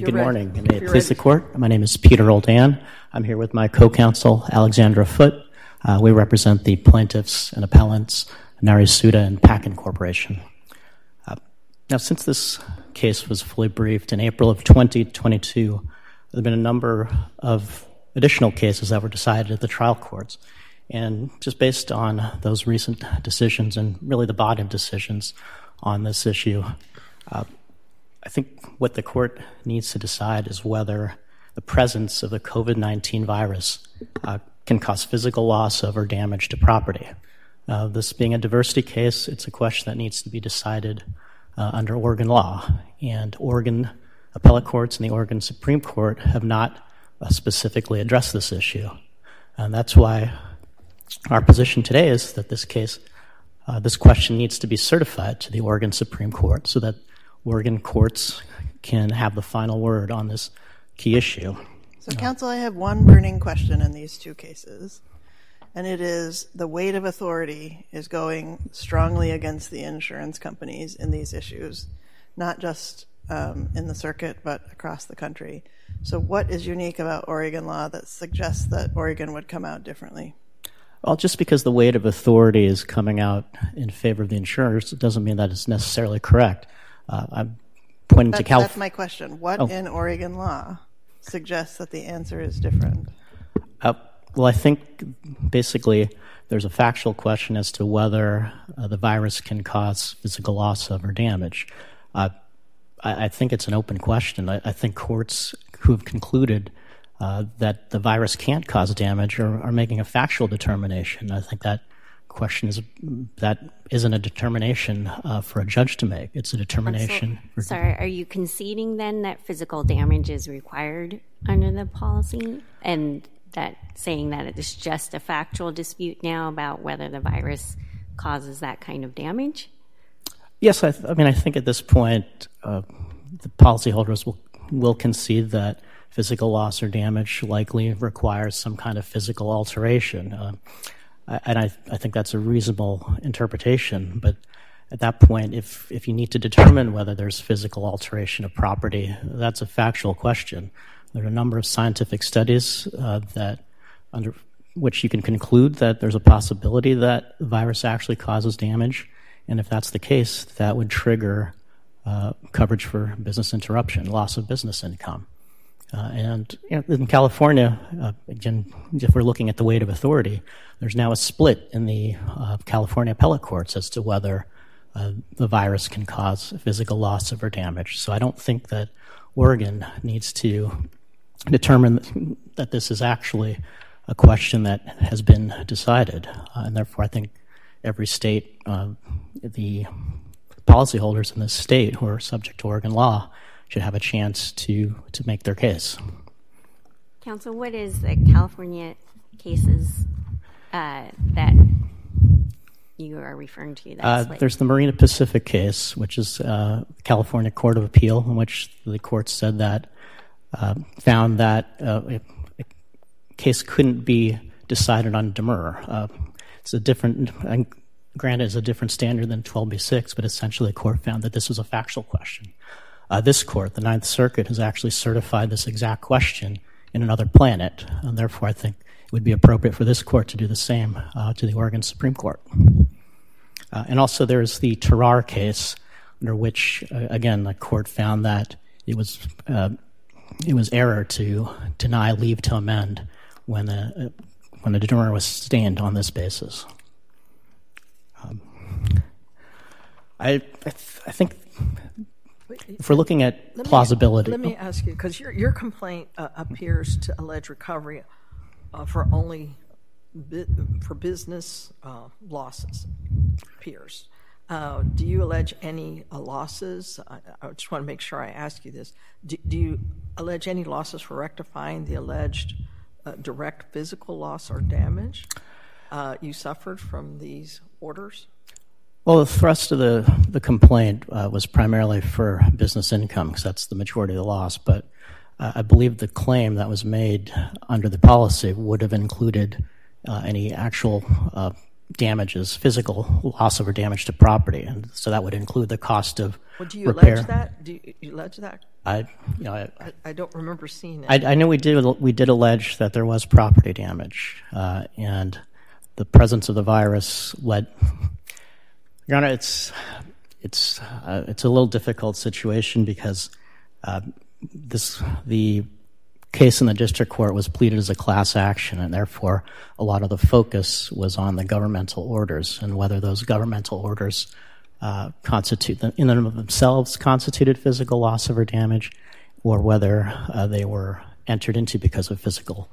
Good morning, and may it please the Court. My name is Peter Roldan. I'm here with my co-counsel, Alexandra Foote. We represent the plaintiffs and appellants, Nari Suda and Packin Corporation. Now, since this case was fully briefed in April of 2022, there have been a number of additional cases that were decided at the trial courts. And just based on those recent decisions and really the body of decisions on this issue, I think what the court needs to decide is whether the presence of the COVID-19 virus can cause physical loss of or damage to property. This being a diversity case, it's a question that needs to be decided under Oregon law. And Oregon appellate courts and the Oregon Supreme Court have not specifically addressed this issue. And that's why our position today is that this case, this question needs to be certified to the Oregon Supreme Court so that Oregon courts can have the final word on this key issue. So, counsel, I have one burning question in these two cases, and it is the weight of authority is going strongly against the insurance companies in these issues, not just in the circuit, but across the country. So what is unique about Oregon law that suggests that Oregon would come out differently? Well, just because the weight of authority is coming out in favor of the insurers, it doesn't mean that it's necessarily correct. I'm pointing to California. That's my question. What in Oregon law suggests that the answer is different? Well, I think basically there's a factual question as to whether the virus can cause physical loss of or damage. I think it's an open question. I think courts who have concluded that the virus can't cause damage are making a factual determination. I think that question isn't a determination for a judge to make. It's a determination. Sorry, are you conceding then that physical damage is required under the policy, and that saying that it's just a factual dispute now about whether the virus causes that kind of damage? Yes, I think at this point the policyholders will concede that physical loss or damage likely requires some kind of physical alteration. And I think that's a reasonable interpretation. But at that point, if you need to determine whether there's physical alteration of property, that's a factual question. There are a number of scientific studies that under which you can conclude that there's a possibility that the virus actually causes damage. And if that's the case, that would trigger coverage for business interruption, loss of business income. And in California, again, if we're looking at the weight of authority, there's now a split in the California appellate courts as to whether the virus can cause physical loss of or damage. So I don't think that Oregon needs to determine that this is actually a question that has been decided. And therefore, I think every state, the policyholders in this state who are subject to Oregon law should have a chance to make their case. Counsel, what is the California cases that you are referring to? There's the Marina Pacific case, which is the California Court of Appeal, in which the court said that, found that a case couldn't be decided on demur. It's a different, granted, it's a different standard than 12b-6, but essentially the court found that this was a factual question. This court, the Ninth Circuit, has actually certified this exact question in another planet, and therefore I think it would be appropriate for this court to do the same to the Oregon Supreme Court. And also there's the Terrar case, under which, again, the court found that it was error to deny leave to amend when the demur was sustained on this basis. I think if we're looking at plausibility... Let me ask you, because your complaint appears to allege recovery for business losses, appears. Do you allege any losses? I just want to make sure I ask you this. Do you allege any losses for rectifying the alleged direct physical loss or damage you suffered from these orders? Well, the thrust of the complaint was primarily for business income, because that's the majority of the loss. But I believe the claim that was made under the policy would have included any actual damages, physical loss or damage to property. And so that would include the cost of repair. Allege that? Do you allege that? I don't remember seeing it. I know we did allege that there was property damage, and the presence of the virus led. Your Honor, it's a little difficult situation because the case in the district court was pleaded as a class action, and therefore a lot of the focus was on the governmental orders and whether those governmental orders in and of themselves constituted physical loss or damage, or whether they were entered into because of physical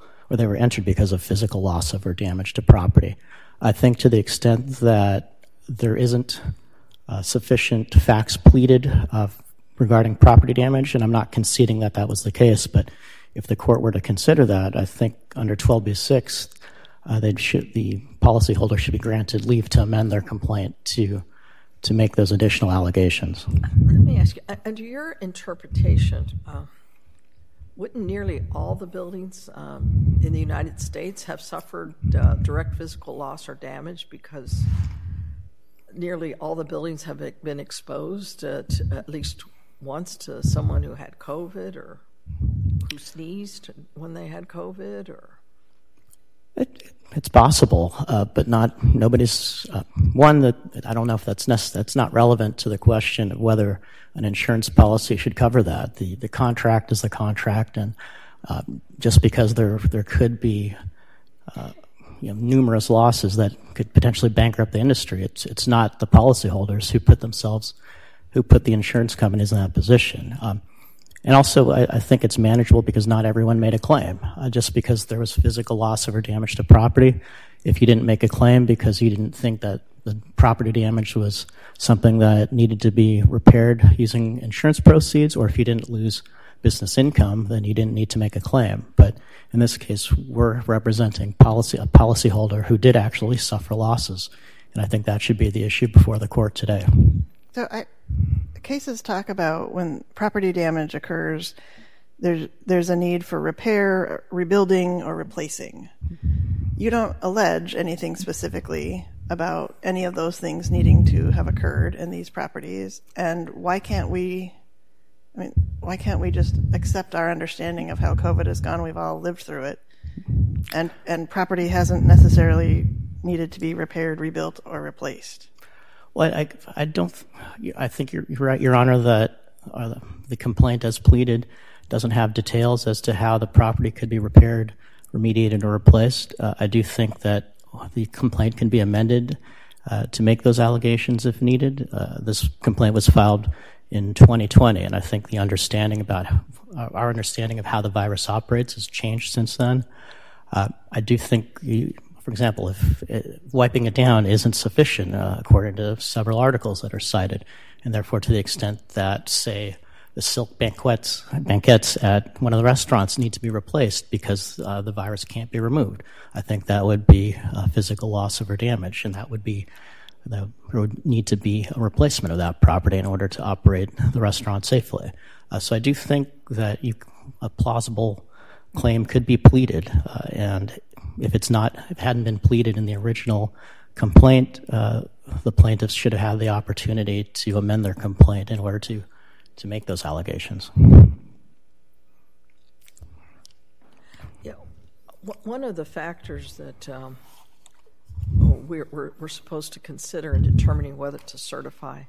loss of or damage to property. I think to the extent that there isn't sufficient facts pleaded regarding property damage, and I'm not conceding that that was the case, but if the court were to consider that, I think under 12b-6, the policyholder should be granted leave to amend their complaint to make those additional allegations. Let me ask you, under your interpretation, wouldn't nearly all the buildings in the United States have suffered direct physical loss or damage because nearly all the buildings have been exposed to at least once to someone who had COVID or who sneezed when they had COVID? Or it's possible, but nobody's one that I don't know if that's not relevant to the question of whether an insurance policy should cover that. The contract is the contract, and just because there could be numerous losses that could potentially bankrupt the industry, it's not the policyholders who put the insurance companies in that position. And also, I think it's manageable because not everyone made a claim. Just because there was physical loss or damage to property, if you didn't make a claim because you didn't think that the property damage was something that needed to be repaired using insurance proceeds, or if you didn't lose business income, then you didn't need to make a claim. But in this case, we're representing a policyholder who did actually suffer losses, and I think that should be the issue before the court today. So cases talk about when property damage occurs, there's a need for repair, rebuilding, or replacing. You don't allege anything specifically about any of those things needing to have occurred in these properties, and why can't we just accept our understanding of how COVID has gone? We've all lived through it, and property hasn't necessarily needed to be repaired, rebuilt, or replaced. Well, I think you're right, Your Honor, that the complaint as pleaded doesn't have details as to how the property could be repaired, remediated, or replaced. I do think that the complaint can be amended to make those allegations if needed. This complaint was filed in 2020, and I think our understanding of how the virus operates has changed since then. I do think, for example, if wiping it down isn't sufficient, according to several articles that are cited, and therefore to the extent that, say, the silk banquettes at one of the restaurants need to be replaced because the virus can't be removed, I think that would be a physical loss or damage, and there would need to be a replacement of that property in order to operate the restaurant safely. So I do think that a plausible claim could be pleaded, and if it hadn't been pleaded in the original complaint, the plaintiffs should have had the opportunity to amend their complaint in order to make those allegations. Yeah, one of the factors that we're supposed to consider in determining whether to certify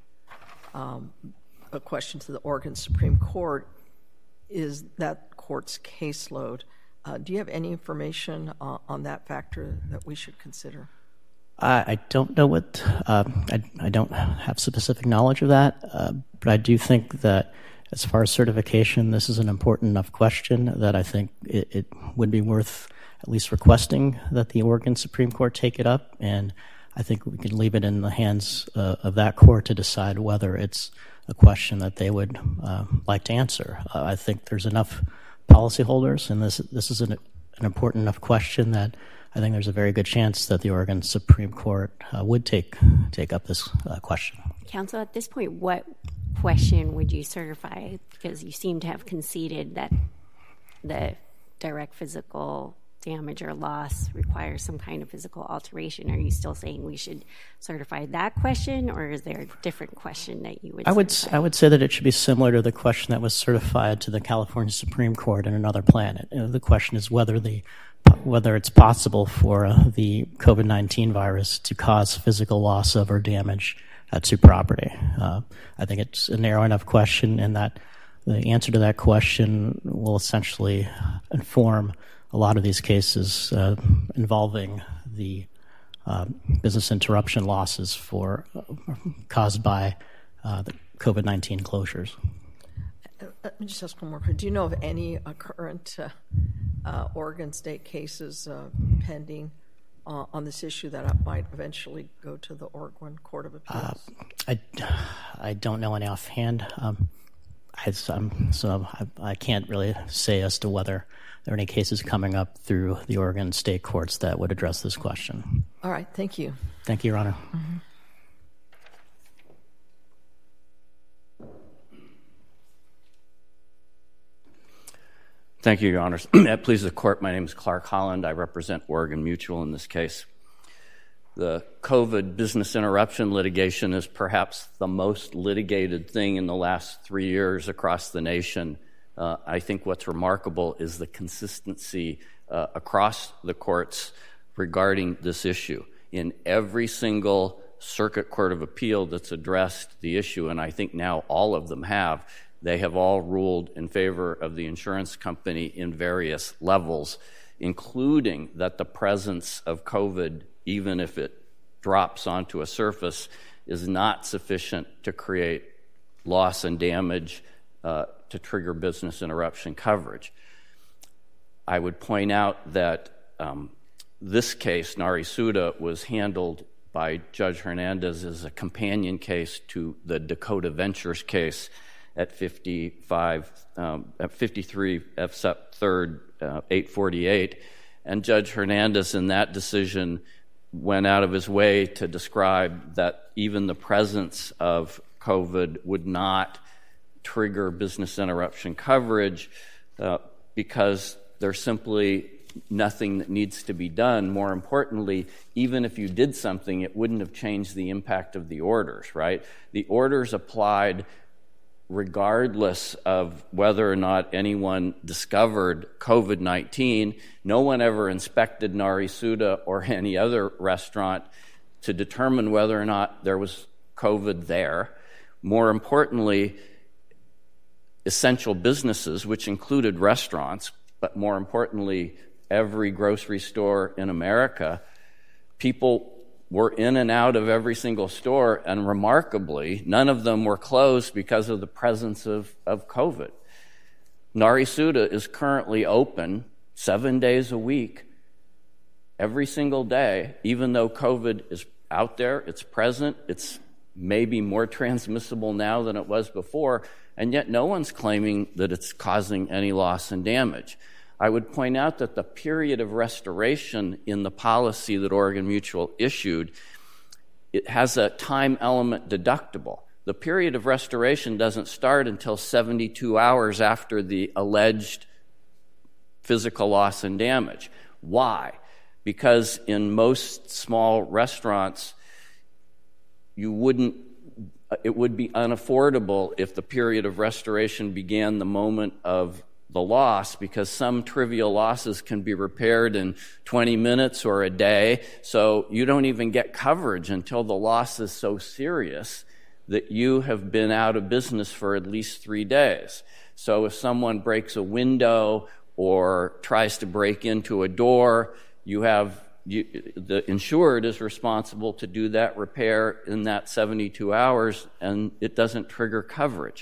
a question to the Oregon Supreme Court is that court's caseload. Do you have any information on that factor that we should consider? I don't know what I don't have specific knowledge of that, but I do think that as far as certification, this is an important enough question that I think it would be worth at least requesting that the Oregon Supreme Court take it up, and I think we can leave it in the hands of that court to decide whether it's a question that they would like to answer. I think there's enough policyholders, and this is an important enough question that I think there's a very good chance that the Oregon Supreme Court would take up this question. Counsel, at this point, what question would you certify? Because you seem to have conceded that the direct physical damage or loss requires some kind of physical alteration, are you still saying we should certify that question, or is there a different question that you would certify? I would say that it should be similar to the question that was certified to the California Supreme Court in another planet. The question is whether it's possible for the COVID-19 virus to cause physical loss of or damage to property. I think it's a narrow enough question, and that the answer to that question will essentially inform a lot of these cases involving the business interruption losses caused by the COVID-19 closures. Let me just ask one more question. Do you know of any current Oregon State cases pending on this issue that might eventually go to the Oregon Court of Appeals? I don't know any offhand. So I can't really say as to whether there are any cases coming up through the Oregon State courts that would address this question. All right. Thank you. Thank you, Your Honor. Mm-hmm. Thank you, Your Honors. At please the court, my name is Clark Holland. I represent Oregon Mutual in this case. The COVID business interruption litigation is perhaps the most litigated thing in the last 3 years across the nation. I think what's remarkable is the consistency across the courts regarding this issue. In every single circuit court of appeal that's addressed the issue, and I think now all of them have, they have all ruled in favor of the insurance company in various levels, including that the presence of COVID, even if it drops onto a surface, is not sufficient to create loss and damage to trigger business interruption coverage. I would point out that this case, Nari Suda, was handled by Judge Hernandez as a companion case to the Dakota Ventures case at 53 F. 3rd 848, and Judge Hernandez in that decision went out of his way to describe that even the presence of COVID would not trigger business interruption coverage because there's simply nothing that needs to be done. More importantly, even if you did something, it wouldn't have changed the impact of the orders, right? The orders applied regardless of whether or not anyone discovered COVID-19. No one ever inspected Nari Suda or any other restaurant to determine whether or not there was COVID there. More importantly, essential businesses, which included restaurants, but more importantly, every grocery store in America, people were in and out of every single store, and remarkably, none of them were closed because of the presence of COVID. Nari Suda is currently open 7 days a week, every single day, even though COVID is out there, it's present, it's maybe more transmissible now than it was before, and yet no one's claiming that it's causing any loss and damage. I would point out that the period of restoration in the policy that Oregon Mutual issued, it has a time element deductible. The period of restoration doesn't start until 72 hours after the alleged physical loss and damage. Why? Because in most small restaurants, it would be unaffordable if the period of restoration began the moment of the loss, because some trivial losses can be repaired in 20 minutes or a day, so you don't even get coverage until the loss is so serious that you have been out of business for at least 3 days. So if someone breaks a window or tries to break into a door, the insured is responsible to do that repair in that 72 hours, and it doesn't trigger coverage.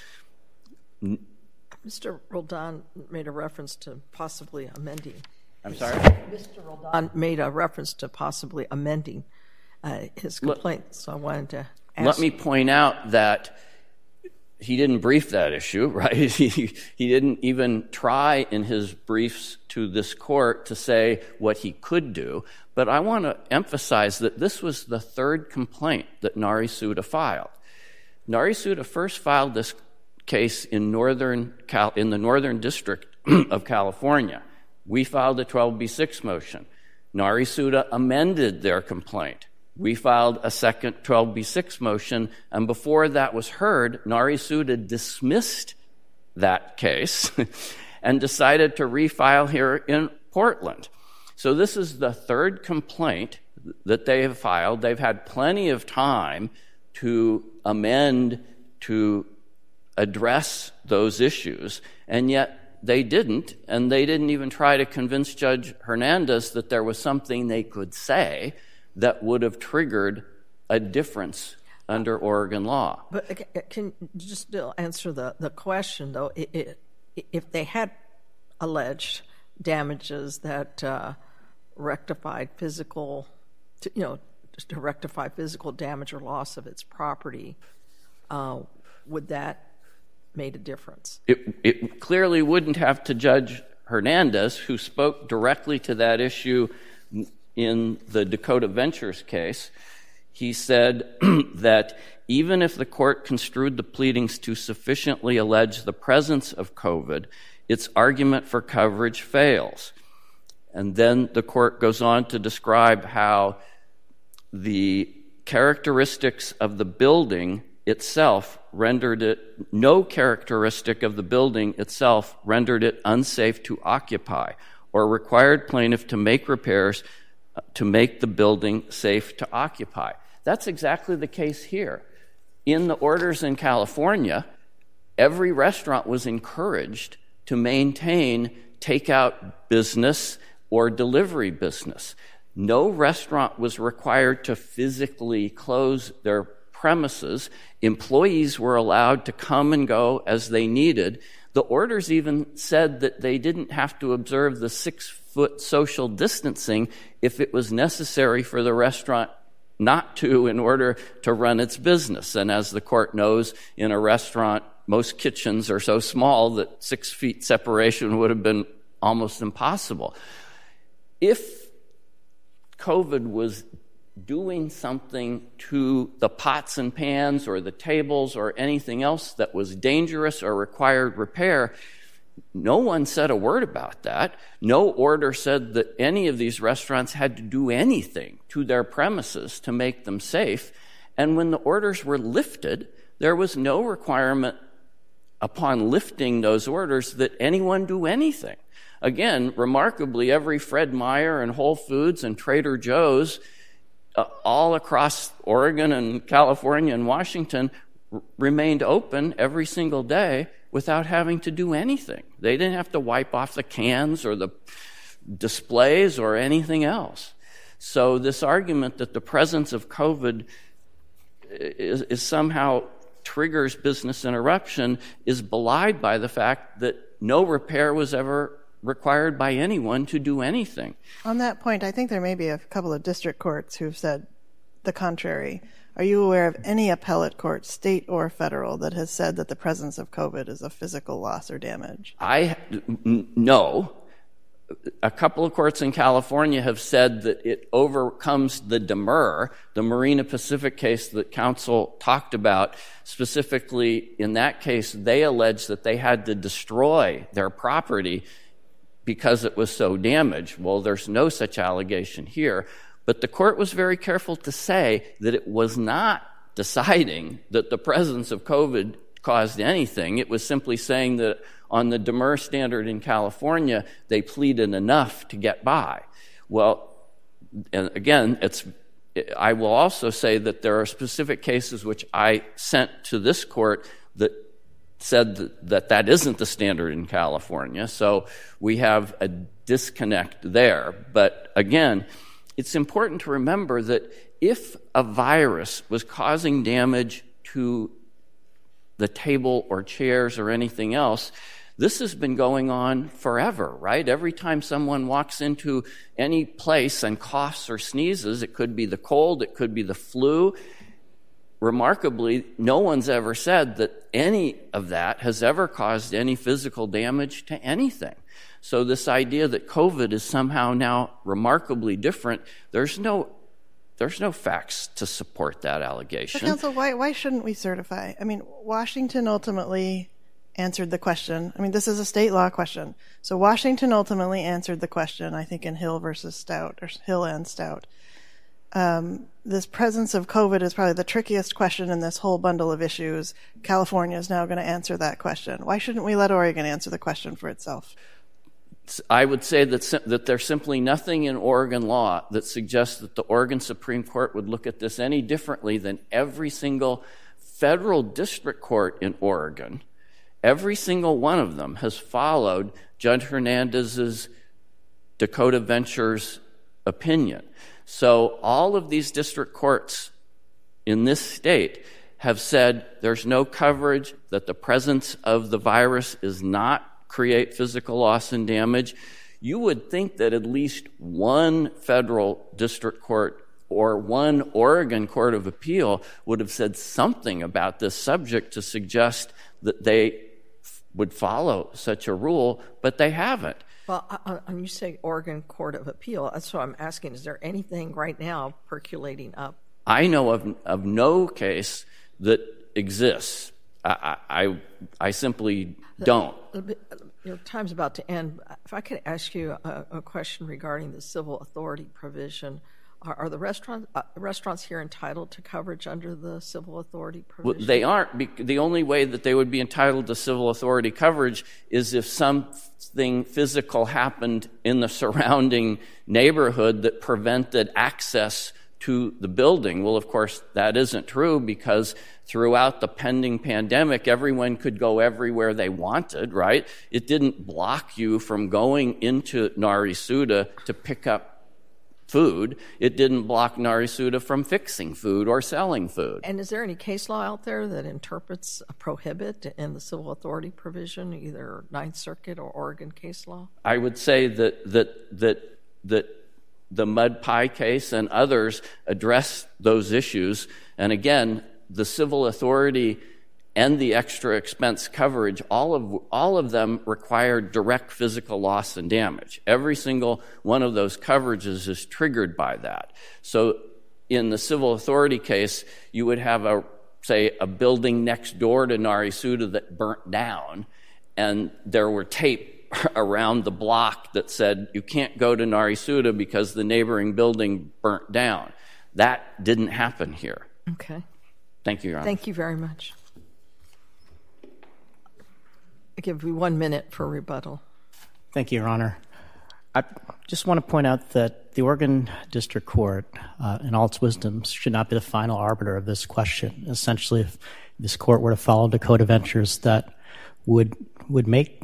Mr. Roldan made a reference to possibly amending. I'm sorry? Mr. Roldan made a reference to possibly amending his complaint, so I wanted to ask. Let me point out that he didn't brief that issue, right? He didn't even try in his briefs to this court to say what he could do, but I want to emphasize that this was the third complaint that Nari Suda filed. Nari Suda first filed this case in the Northern District of California. We filed a 12B6 motion. Nari Suda amended their complaint. We filed a second 12B6 motion, and before that was heard, Nari Suda dismissed that case and decided to refile here in Portland. So this is the third complaint that they have filed. They've had plenty of time to amend, to address those issues, and yet they didn't, and they didn't even try to convince Judge Hernandez that there was something they could say that would have triggered a difference under Oregon law. But can you just still answer the question, though? If they had alleged damages that rectified physical, just to rectify physical damage or loss of its property, would that made a difference? It clearly wouldn't have to Judge Hernandez, who spoke directly to that issue in the Dakota Ventures case. He said that even if the court construed the pleadings to sufficiently allege the presence of COVID, its argument for coverage fails. And then the court goes on to describe how the characteristics of the building itself rendered it, no characteristic of the building itself rendered it unsafe to occupy or required plaintiff to make repairs to make the building safe to occupy. That's exactly the case here. In the orders in California, every restaurant was encouraged to maintain takeout business or delivery business. No restaurant was required to physically close their premises. Employees were allowed to come and go as they needed. The orders even said that they didn't have to observe the 6-foot social distancing if it was necessary for the restaurant not to in order to run its business. And as the court knows, in a restaurant, most kitchens are so small that 6 feet separation would have been almost impossible. If COVID was doing something to the pots and pans or the tables or anything else that was dangerous or required repair, no one said a word about that. No order said that any of these restaurants had to do anything to their premises to make them safe. And when the orders were lifted, there was no requirement upon lifting those orders that anyone do anything. Again, remarkably, every Fred Meyer and Whole Foods and Trader Joe's all across Oregon and California and Washington remained open every single day without having to do anything. They didn't have to wipe off the cans or the displays or anything else. So this argument that the presence of COVID is somehow triggers business interruption is belied by the fact that no repair was ever required by anyone to do anything. On that point, I think there may be a couple of district courts who've said the contrary. Are you aware of any appellate court, state or federal, that has said that the presence of COVID is a physical loss or damage? No. A couple of courts in California have said that it overcomes the demur, the Marina Pacific case that counsel talked about. Specifically, in that case, they alleged that they had to destroy their property because it was so damaged. Well, there's no such allegation here. But the court was very careful to say that it was not deciding that the presence of COVID caused anything. It was simply saying that on the demur standard in California, they pleaded enough to get by. Well, and again, I will also say that there are specific cases which I sent to this court that said that isn't the standard in California. So we have a disconnect there. But again, it's important to remember that if a virus was causing damage to the table or chairs or anything else, this has been going on forever, right? Every time someone walks into any place and coughs or sneezes, it could be the cold, it could be the flu. Remarkably, no one's ever said that any of that has ever caused any physical damage to anything. So this idea that COVID is somehow now remarkably different, there's no facts to support that allegation. But counsel, why shouldn't we certify? I mean, Washington ultimately answered the question. I mean, this is a state law question. So Washington ultimately answered the question, I think, in Hill versus Stout, or Hill and Stout. This presence of COVID is probably the trickiest question in this whole bundle of issues. California is now going to answer that question. Why shouldn't we let Oregon answer the question for itself? I would say that there's simply nothing in Oregon law that suggests that the Oregon Supreme Court would look at this any differently than every single federal district court in Oregon. Every single one of them has followed Judge Hernandez's Dakota Ventures opinion. So all of these district courts in this state have said there's no coverage, that the presence of the virus does not create physical loss and damage. You would think that at least one federal district court or one Oregon Court of Appeal would have said something about this subject to suggest that they would follow such a rule, but they haven't. Well, when you say Oregon Court of Appeal, that's what I'm asking. Is there anything right now percolating up? I know of no case that exists. I simply don't. Your time's about to end. If I could ask you a question regarding the civil authority provision. Are the restaurants here entitled to coverage under the civil authority provision? Well, they aren't. The only way that they would be entitled to civil authority coverage is if something physical happened in the surrounding neighborhood that prevented access to the building. Well, of course, that isn't true because throughout the pending pandemic, everyone could go everywhere they wanted, right? It didn't block you from going into Narisuda to pick up food. It didn't block Narisuda from fixing food or selling food. And is there any case law out there that interprets a prohibit in the civil authority provision, either Ninth Circuit or Oregon case law? I would say that the Mud Pie case and others address those issues. And again, the civil authority and the extra expense coverage, all of them require direct physical loss and damage. Every single one of those coverages is triggered by that. So in the civil authority case, you would have a building next door to Narisuda that burnt down, and there were tape around the block that said you can't go to Narisuda because the neighboring building burnt down. That didn't happen here. Okay. Thank you, Your Honor. Thank you very much. I give you 1 minute for rebuttal. Thank you, Your Honor. I just want to point out that the Oregon District Court, in all its wisdom, should not be the final arbiter of this question. Essentially, if this court were to follow Dakota Ventures, that would make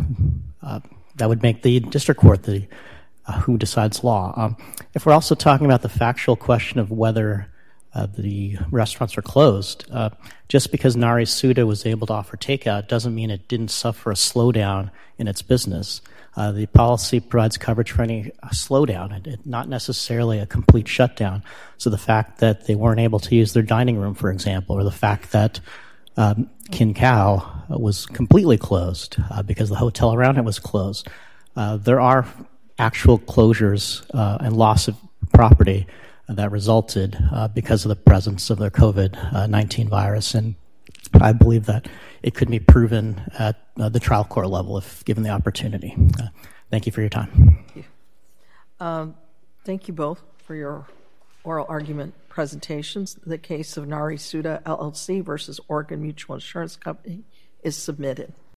the district court the who decides law. If we're also talking about the factual question of whether the restaurants are closed, just because Narisuda was able to offer takeout doesn't mean it didn't suffer a slowdown in its business. The policy provides coverage for any slowdown, not necessarily a complete shutdown. So the fact that they weren't able to use their dining room, for example, or the fact that Kin Cow was completely closed because the hotel around it was closed. There are actual closures and loss of property that resulted because of the presence of the COVID-19 virus. And I believe that it could be proven at the trial court level if given the opportunity. Thank you for your time. Thank you. Thank you both for your oral argument presentations. The case of Narisuda LLC versus Oregon Mutual Insurance Company is submitted.